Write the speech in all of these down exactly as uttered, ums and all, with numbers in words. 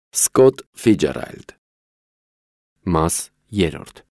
Սկոտ Ֆիջերալդ Մաս երրորդ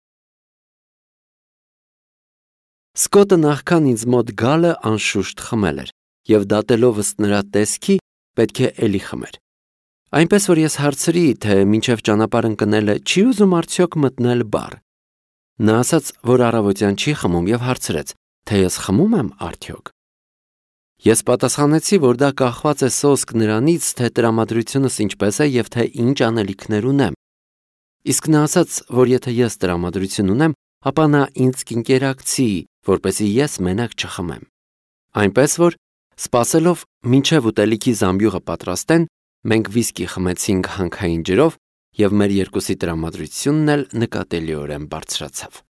Սկոտը նախքան ինձ մոտ գալը անշուշտ խմել էր, և դատելով ըստ նրա տեսքի պետք է էլի խմեր։ Այնպես որ ես հարցրի, թե մինչև ճանապարհ ընկնելը չի ուզում արդյոք մտնել բար։ Նա ասաց, որ առավոտյան չի խմում և հարցրեց, թե ես խմում եմ արդյոք։ Ես պատասխանեցի, որ դա կախված է սոսկ նրանից, թե տրամադրությունս ինչպես է և թե ինչ անելիքներ ունեմ։ Իսկ նա ասաց, որ եթե ես տրամադրություն ունեմ, ապա նա ինձ կընկերակցի, որպեսզի ես մենակ չխմեմ։ Այնպես որ, սպասելով մինչև ուտելիքի զամբյուղը պատրաստեն, մենք վիսկի խմեցինք հանքային ջրով, և մեր երկուսի տրամադրությունն էլ նկատելիորեն բարձրացավ։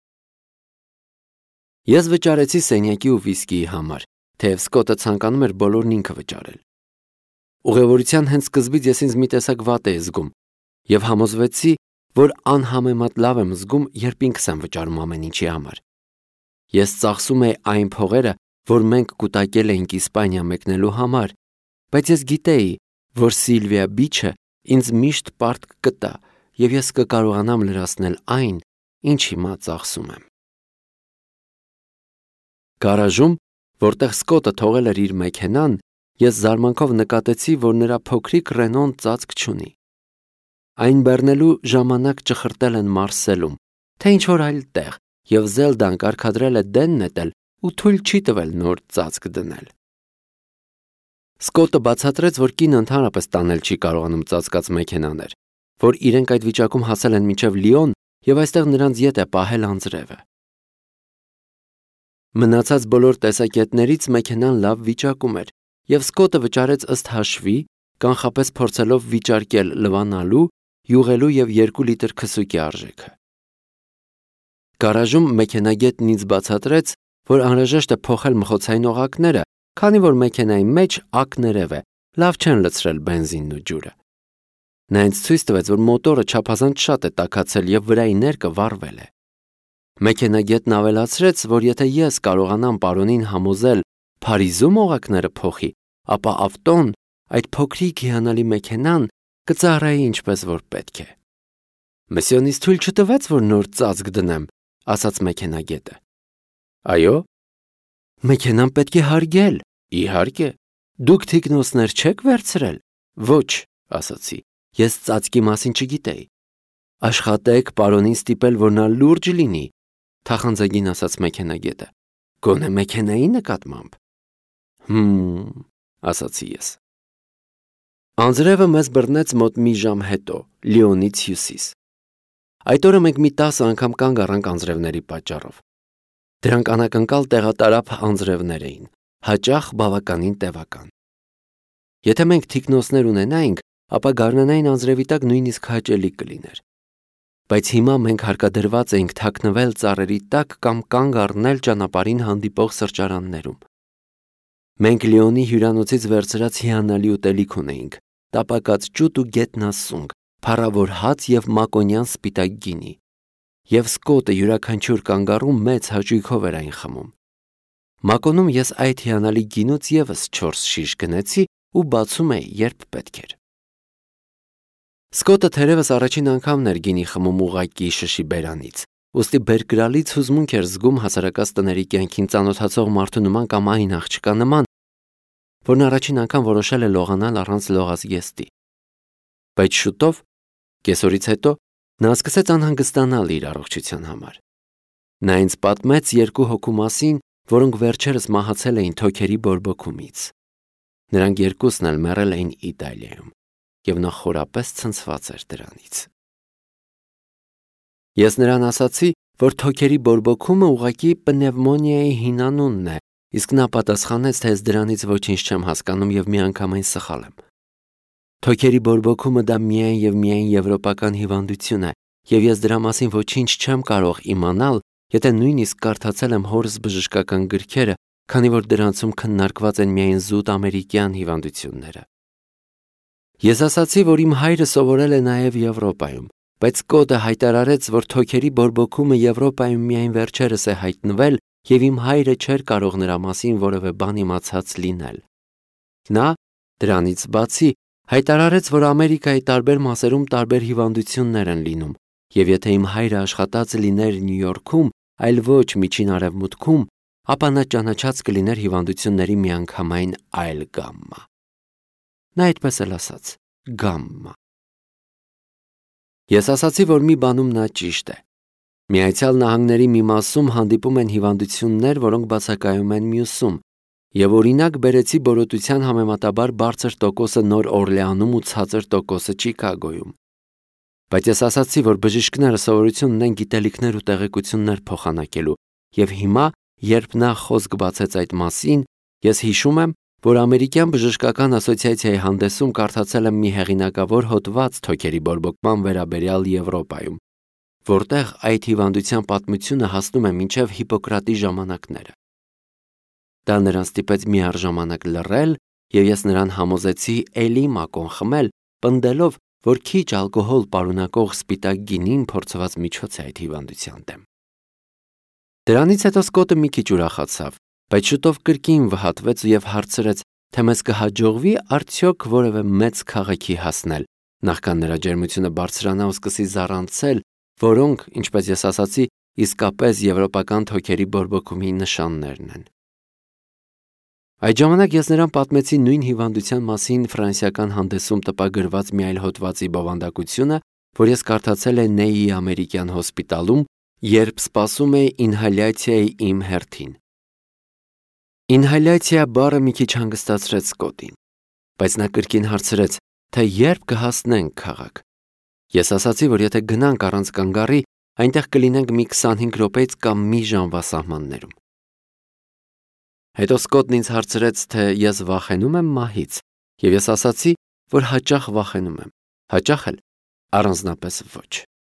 Ես վճարեցի սենյակի ու վիսկիի համար, թեև Սկոտը ցանկանում էր բոլորն ինքը վճարել։ Ուղևորության հենց սկզբից ես ինձ մի տեսակ վատ էի զգում և համոզվեցի, որ անհամեմատ լավ եմ զգում, երբ ինքս եմ վճարում ամեն ինչի համար։ Ես ծախսում էի այն փողերը, որ մենք կուտակել էինք Իսպանիա մեկնելու համար, բայց ես գիտեի, որ Սիլվիա Բիչը ինձ միշտ պարտք կտա, և ես կկարողանամ լրացնել այն, ինչ հիմա ծախսում եմ։ Գարաժում, որտեղ Սկոտը թողել էր իր մեքենան, ես զարմանքով նկատեցի, որ նրա փոքրիկ Ռենոն ծածկ չունի։ Այն բեռնելու ժամանակ ճխրտել են Մարսելում, թե ինչ-որ այլ տեղ, և Զելդան կարգադրել է դեն նետել ու թույլ չի տվել նոր ծածկ դնել։ Սկոտը բացատրեց, որ կինը ընդհանրապես տանել չի կարողանում ծածկած մեքենաներ, որ իրենք այդ վիճակում հասել են մինչև Լիոն և այստեղ նրանց ետ է պահել անձրևը։ Մնացած բոլոր տեսակետներից մեքենան լավ վիճակում էր, և Սկոտը վճարեց ըստ հաշվի, կանխապես փորձելով վիճարկել լվանալու, յուղելու և երկու լիտր քսուկի արժեքը։ Գարաժում մեքենագետն ինձ բացատրեց, որ անհրաժեշտ է փոխել մխոցային օղակները, քանի որ մեքենայի մեջ ակներև է, լավ չեն լցրել բենզինն ու ջուրը։ Նա ինձ ցույց տվեց, որ մոտորը չափազանց շատ է տաքացել և վրայի ներկը վառվել է։ Մեքենագետն ավելացրեց, որ եթե ես կարողանամ պարոնին համոզել Փարիզում օղակները փոխի, ապա ավտոն, այդ փոքրիկ հիանալի մեքենան, կծառայի ինչպես որ պետք է։ Մսյոնից թույլ չտվեց, որ նոր ծածկ դնեմ, ասաց մեքենագետը։ Այո։ Մեքենան պետք է հարգել, իհարկե։ Դուք թիկնոցներ չեք վերցրել։ Ոչ, ասացի, ես ծածկի մասին չգիտեի։ Աշխատեք պարոնին ստիպել, որ նա լուրջ լինի, թախանձագին ասաց մեքենագետը։ Գոնե մեքենայի նկատմամբ։ Հմ, ասացի ես։ Անձրևը մեզ բռնեց մոտ մի ժամ հետո, Լիոնից հյուսիս։ Այդ օրը մենք մի տասը անգամ կանգ առանք անձրևների պատճառով։ Դրանք անակնկալ տեղատարափ անձրևներ էին, հաճախ բավականին տևական։ Եթե մենք թիկնոցներ ունենայինք, ապա գարնանային անձրևի տակ նույնիսկ հաճելի կլիներ։ Բայց հիմա մենք հարկադրված էինք թաքնվել ծառերի տակ կամ կանգ առնել ճանապարհին հանդիպող սրճարաններում։ Մենք Լիոնի հյուրանոցից վերցրած հիանալի ուտելիք ունեինք, տապակած ջուտ ու գետնասունգ, փառավոր հաց և մակոնյան սպիտակ գինի։ Եվ Սկոտը յուրաքանչյուր կանգառում մեծ հաճույքով էր այն խմում։ Մակոնում ես այդ հիանալի գինուց ևս չորս շիշ գնեցի ու բացում էի, երբ պետք էր։ Սկոտը թերևս առաջին անգամն էր գինի խմում ուղղակի շշի բերանից, ուստի բերկրալից հուզմունք էր զգում հասարակած տների կյանքին ծանոթացող մարդու նման կամ այն աղջկա նման, որն առաջին անգամ որոշել է լողանալ առանց լողազգեստի։ Բայց շուտով, կեսօրից հետո, նա սկսեց անհանգստանալ իր առողջության համար։ Նա ինձ պատմեց երկու հոգու մասին, որոնք վերջերս մահացել էին թոքերի բորբոքումից։ Նրանք երկուսն էլ մեռել էին Իտալիայում, և նա խորապես ցնցված էր դրանից։ Ես նրան ասացի, որ թոքերի բորբոքումը ուղղակի պնևմոնիայի հին անունն է, իսկ նա պատասխանեց, թե ես դրանից ոչինչ չեմ հասկանում և միանգամայն սխալ եմ։ Թոքերի բորբոքումը դա միայն և միայն եվրոպական հիվանդություն է, և ես դրա մասին ոչինչ չեմ կարող իմանալ, եթե նույնիսկ կարդացել եմ հորս բժշկական գրքերը, քանի որ դրանցում քննարկված են միայն զուտ ամերիկյան հիվանդությունները։ Ես ասացի, որ իմ հայրը սովորել է նաև Եվրոպայում, բայց Սկոտը հայտարարեց, որ թոքերի բորբոքումը Եվրոպայում միայն վերջերս է հայտնվել և իմ հայրը չէր կարող նրա մասին որևէ բան իմացած լինել։ Նա, դրանից բացի, Հայտարարեց, որ Ամերիկայի տարբեր մասերում տարբեր հիվանդություններ են լինում, եւ եթե իմ հայրը աշխատած լիներ Նյու Յորքում, այլ ոչ Միջին Արևմուտքում, ապա նա ճանաչած կլիներ հիվանդությունների միանգամայն այլ գամմա։ Նա այդպես էլ ասաց. գամմա։ Ես ասացի, որ մի բանում նա ճիշտ է։ Միացյալ Նահանգների մի մասում հանդիպում են հիվանդություններ, որոնք բացակայում են մյուսում, եւ օրինակ բերեցի բորոտության համեմատաբար բարձր տոկոսը Նոր Օրլեանում ու ցածր տոկոսը Չիկագոյում։ Բայց ես ասացի, որ բժիշկները սովորություն ունեն գիտելիքներ ու տեղեկություններ փոխանակելու, եւ հիմա, երբ նա խոսք բացեց այդ մասին, ես հիշում եմ, որ Ամերիկյան բժշկական ասոցիացիայի հանդեսում կարդացել եմ մի հեղինակավոր հոդված թոքերի բորբոքման վերաբերյալ Եվրոպայում, որտեղ այդ հիվանդության պատմությունը հասնում է մինչև Հիպոկրատի ժամանակները։ Դա նրան ստիպեց միառժամանակ լռել, եւ ես նրան համոզեցի էլի մակոն խմել, պնդելով, որ քիչ ալկոհոլ պարունակող սպիտակ գինին փորձված միջոց է այդ հիվանդության դեմ։ Դրանից հետո Սկոտը մի քիչ ուրախացավ, բայց շուտով կրկին վհատվեց եւ հարցրեց, թե մեզ կհաջողվի արդյոք որևէ մեծ քաղաքի հասնել, նախքան նրա ջերմությունը բարձրանա ու սկսի զառանցել, որոնք, ինչպես ես ասացի, իսկապես եվրոպական թոքերի բորբոքումի նշաններն են։ Այդ ժամանակ ես նրան պատմեցի նույն հիվանդության մասին ֆրանսիական հանդեսում տպագրված մի այլ հոդվածի բովանդակությունը, որ ես կարդացել եմ Նեյի ամերիկյան հոսպիտալում, երբ սպասում էի ինհալյացիայի իմ հերթին։ Ինհալյացիա բառը մի քիչ հանգստացրեց Սկոտին, բայց նա կրկին հարցրեց, թե երբ կհասնենք քաղաք։ Ես ասացի, որ եթե գնանք առանց կանգառի, այնտեղ կլինենք մի քսանհինգ րոպեից կամ մի ժամվա սահմաններում։ Հետո Սկոտն ինձ հարցրեց, թե ես վախենում եմ մահից, եւ ես ասացի, որ հաճախ վախենում եմ, հաճախ էլ առանձնապես ոչ։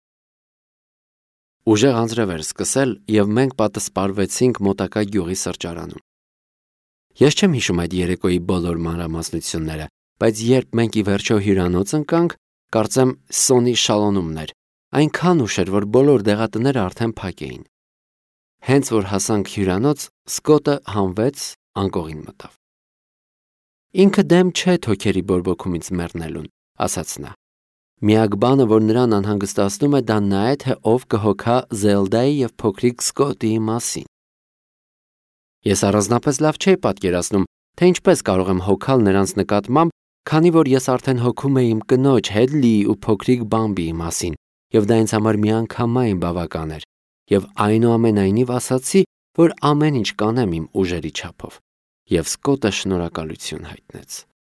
Ուժեղ անձրև էր սկսել, եւ մենք պատսպարվեցինք մոտակա գյուղի սրճարանում։ Ես չեմ հիշում այդ երեկոյի բոլոր մանրամասնությունները, բայց երբ մենք ի վերջո հյուրանոց ընկանք, կարծեմ Սոնի շալոնումն էր, այնքան ուշ էր, որ բոլոր դեղատները արդեն փակ էին։ Հենց որ հասանք հյուրանոց, Սկոտը հանվեց, անկողին մտավ։ Ինքը դեմ չէ թոքերի բորբոքումից մեռնելուն, ասաց նա։ Միակ բանը, որ նրան անհանգստացնում է, դա նա է, թե ով կհոգա Զելդայի եւ փոքրիկ Սկոտիի մասին։ Ես առանձնապես լավ չէի պատկերացնում, թե ինչպես կարող եմ հոգալ նրանց նկատմամբ, քանի որ ես արդեն հոգում էի իմ կնոջ Հեդլիի ու փոքրիկ Բամբիի մասին, եւ դա ինձ համար միանգամայն բավական էր, եւ այնուամենայնիվ ասացի, որ ամեն ինչ կանեմ իմ ուժերի չափով, եւ Սկոտը շնորհակալություն հայտնեց։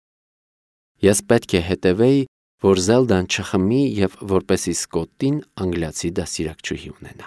Ես պետք է հետևեի, որ Զելդան չխմի եւ որպեսի Սկոտին անգլիացի դաստիարակչուհի ունենա։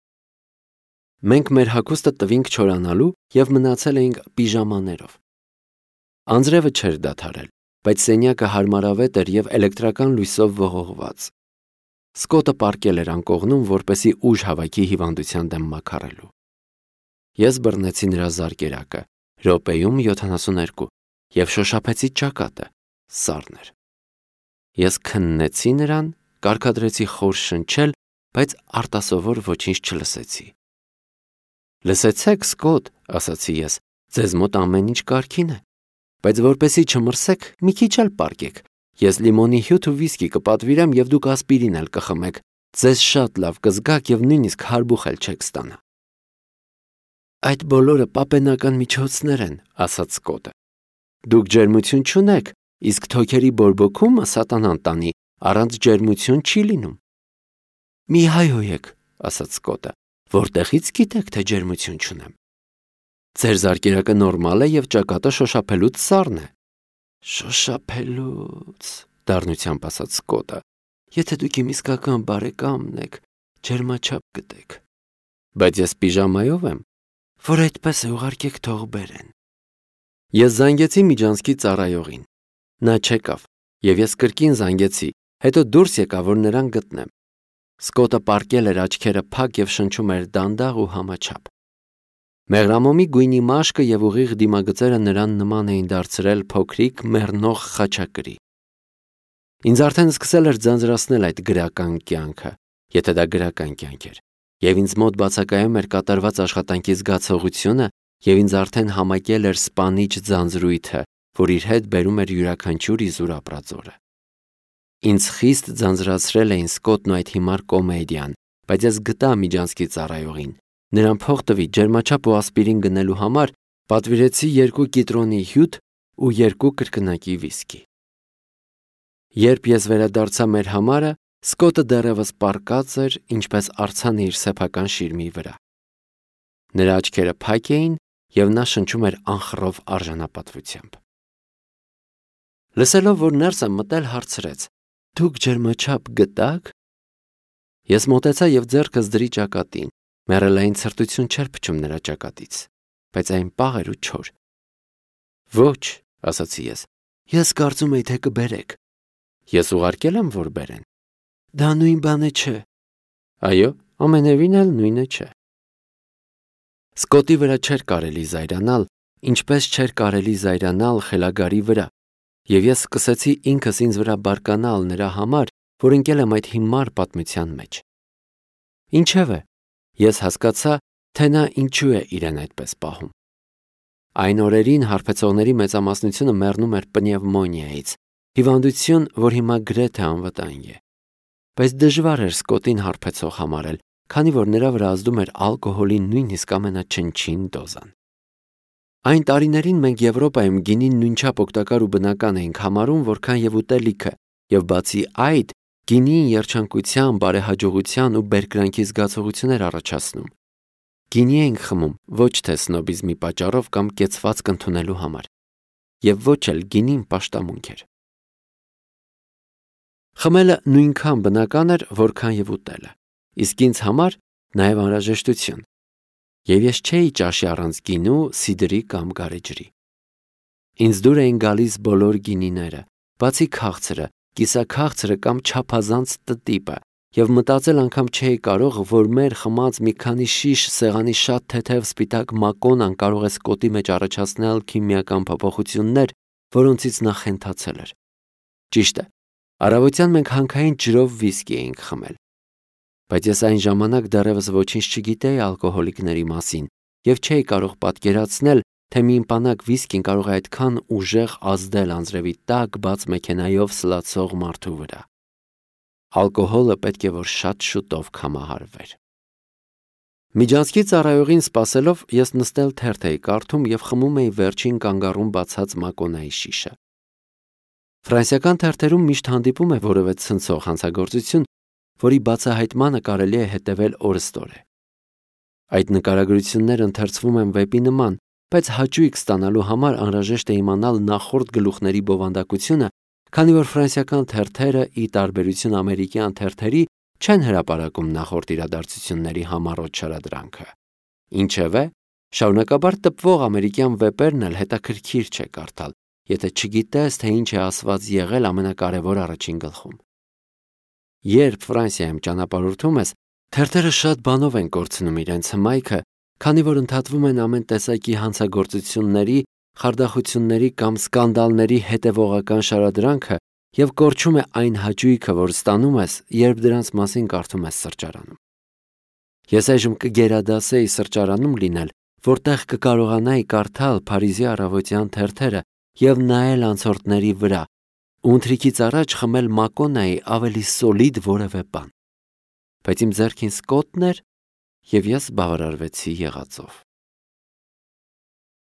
Մենք մեր հագուստը տվինք չորանալու եւ մնացել էինք պիժամաներով։ Անձրևը չէր դադարել, բայց սենյակը հարմարավետ էր եւ էլեկտրական լույսով ողողված։ Սկոտը պառկել էր անկողնում, որպեսի ուժ հավաքի հիվանդության դեմ մաքարելու։ Ես բռնեցի նրա զարկերակը, րոպեում յոթանասունհինգ, եւ շոշափեցի ճակատը, սառն էր։ Ես քննեցի նրան, կարգադրեցի խոր շնչել, բայց արտասովոր ոչինչ չլսեցի։ Լսեցեք, Սկոտ, ասացի ես, ձեզ մոտ ամեն ինչ կարգին է, բայց որպեսի չմրսեք, մի քիչ էլ պառկեք։ Ես լիմոնի հյութ ու վիսկի կպատվիրեմ եւ դուք ասպիրին էլ կխմեք։ Ձեզ շատ լավ կզգաք եւ նույնիսկ հարբուխ էլ չեք ստանա։ Այդ բոլորը պապենական միջոցներ են, ասաց Սկոտը։ Դուք ջերմություն չունեք, իսկ թոքերի բորբոքումը սատանան տանի, առանց ջերմություն չի լինում։ Մի հայհոյեք, ասաց Սկոտը, որտեղից գիտեք, թե ջերմություն չունեմ։ Ձեր զարկերակը նորմալ է եւ ճակատը շոշափելուց սառն է։ Շոշափելուց, դառնությամբ ասաց Սկոտը, եթե դուք իմ իսկական բարեկամն եք, ջերմաչափ գտեք։ Բայց ես պիժամայով եմ, որ այդպես է, ուղարկեք թող բերեն։ Ես զանգեցի Միջանցքի ծառայողին։ Նա չեկավ, եւ ես կրկին զանգեցի, հետո դուրս եկա, որ նրան գտնեմ։ Սկոտը պառկել էր, աչքերը փակ եւ շնչում էր դանդաղ ու համաչափ։ Մեղրամոմի գույնի մաշկը եւ ուղիղ դիմագծերը նրան նման էին դարձրել փոքրիկ մեռնող խաչակրի։ Ինձ արդեն սկսել էր ձանձրացնել այդ գրական կյանքը, եթե դա գրական կյանք էր, եւ ինձ մոտ բացակայում էր կատարված աշխատանքի զգացողությունը, եւ ինձ արդեն համակել էր սպանիչ ձանձրույթը, որ իր հետ բերում էր յուրաքանչյուր իզուր ապրածորը։ Ինձ խիստ ձանձրացրել էին Սկոտն ու այդ հիմար կոմեդիան, բայց ես գտա միջանցքի ծառայողին։ Նրան փող տվի ջերմաչափ ու ասպիրին գնելու համար, պատվիրեցի երկու կիտրոնի հյութ ու երկու կրկնակի վիսկի։ Երբ ես վերադարձա մեր համարը, Սկոտը դեռևս պառկած էր, ինչպես արձանը իր սեփական շիրմի վրա։ Նրա աչքերը փակ էին, և նա շնչում էր անխռով արժանապատվությամբ։ Լսելով, որ ներս եմ մտել, հարցրեց. «Դուք ջերմաչափ գտա՞ք»։ Ես մոտեցա և ձեռքս դրի ճակատին։ Մեռելային ցրտություն չէր փչում նրա ճակատից, բայց այն պաղ էր ու չոր։ «Ոչ», ասացի ես, «ես կարծում էի, թե կբերեք»։ «Ես ուղարկել եմ, որ բերեն»։ «Դա նույն բանը չէ»։ «Այո, ամենևին էլ նույնը չէ»։ Սկոտի վրա չէր կարելի զայրանալ, ինչպես չէր կարելի զայրանալ խելագարի վրա, և ես սկսեցի ինքս ինձ վրա բարկանալ նրա համար, որ ընկել եմ այդ հիմար պատմության մեջ։ Ինչևէ, ես հասկացա, թե նա ինչու է իրեն այդպես պահում։ Այն օրերին հարբեցողների մեծամասնությունը մեռնում էր պնևմոնիայից, հիվանդություն, որ հիմա գրեթե անվտանգ է։ Բայց դժվար էր Սկոտին հարբեցող համարել, քանի որ նրա վրա ազդում էր ալկոհոլի նույնիսկ ամենաչնչին դոզան։ Այն տարիներին մենք Եվրոպայում գինին նույնչափ օգտակար ու բնական էինք համարում, որքան և ուտելիքը, և բացի այդ, գինին երջանկության, բարեհաջողության ու բերկրանքի զգացողություններ առաջացնում։ Գինի էինք խմում ոչ թե սնոբիզմի պատճառով կամ կեցվածք ընդունելու համար, և ոչ էլ գինին պաշտամունք էր։ Խմելը նույնքան բնական էր, որքան և ուտելը, իսկ ինձ համար նաև անհրաժեշտություն, և ես չէի ճաշի առանց գինու, սիդրի կամ գարեջրի։ Ինձ դուր էին գալիս բոլոր գինիները, բացի քաղցրը, կիսաքաղցրը կամ չափազանց տտիպը, և մտածել անգամ չէի կարող, որ մեր խմած մի քանի շիշ սեղանի շատ թեթև սպիտակ մակոնան կարող է Սկոտի մեջ առաջացնել քիմիական փոփոխություններ, որոնցից նա խենթացել էր։ Ճիշտ է, առավոտյան մենք հանքային ջրով վիսկի էինք խմել։ Բայց ես այն ժամանակ դեռևս ոչինչ չգիտեի ալկոհոլիկների մասին և չէի կարող պատկերացնել, թե մի ըմպանակ վիսկին կարող է այդքան ուժեղ ազդել անձրևի տակ բաց մեքենայով սլացող մարդու վրա։ Ալկոհոլը պետք է որ շատ շուտով կամահարվեր։ Միջանցքի ծառայողին սպասելով ես նստել թերթ էի կարդում և խմում էի վերջին կանգառում բացած մակոնայի շիշը։ Ֆրանսիական թերթերում միշտ հանդիպում է որևէ ցնցող հանցագործություն, որի բացահայտմանը կարելի է հետևել օրըստօրե։ Այդ նկարագրությունները ընթերցվում են վեպի նման, բայց հաճույք ստանալու համար անհրաժեշտ է իմանալ նախորդ գլուխների բովանդակությունը, քանի որ ֆրանսիական թերթերը, ի տարբերություն ամերիկյան թերթերի, չեն հրապարակում նախորդ իրադարձությունների համառոտ շարադրանքը։ Ինչևէ, շարունակաբար տպվող ամերիկյան վեպերն էլ հետաքրքիր չէ կարդալ, եթե չգիտես, թե ինչ է ասված եղել ամենակարևոր առաջին գլխում։ Երբ Ֆրանսիայում ճանապարհորդում ես, թերթերը շատ բանով են կորցնում իրենց հմայքը, քանի որ ընդհատվում են ամեն տեսակի հանցագործությունների, խարդախությունների կամ սկանդալների հետևողական շարադրանքը և կորչում է այն հաճույքը, որ ստանում ես, երբ դրանց մասին կարդում ես սրճարանում։ Ես այժմ կգերադասեի սրճարանում լինել, որտեղ կկարողանայի կարդալ Փարիզի առավոտյան թերթերը և նայել անցորդների վրա ու ընթրիքից առաջ խմել մակոնայի ավելի սոլիդ որևէ բան։ Բայց իմ ձեռքին Սկոտն էր, և ես բավարարվեցի եղածով։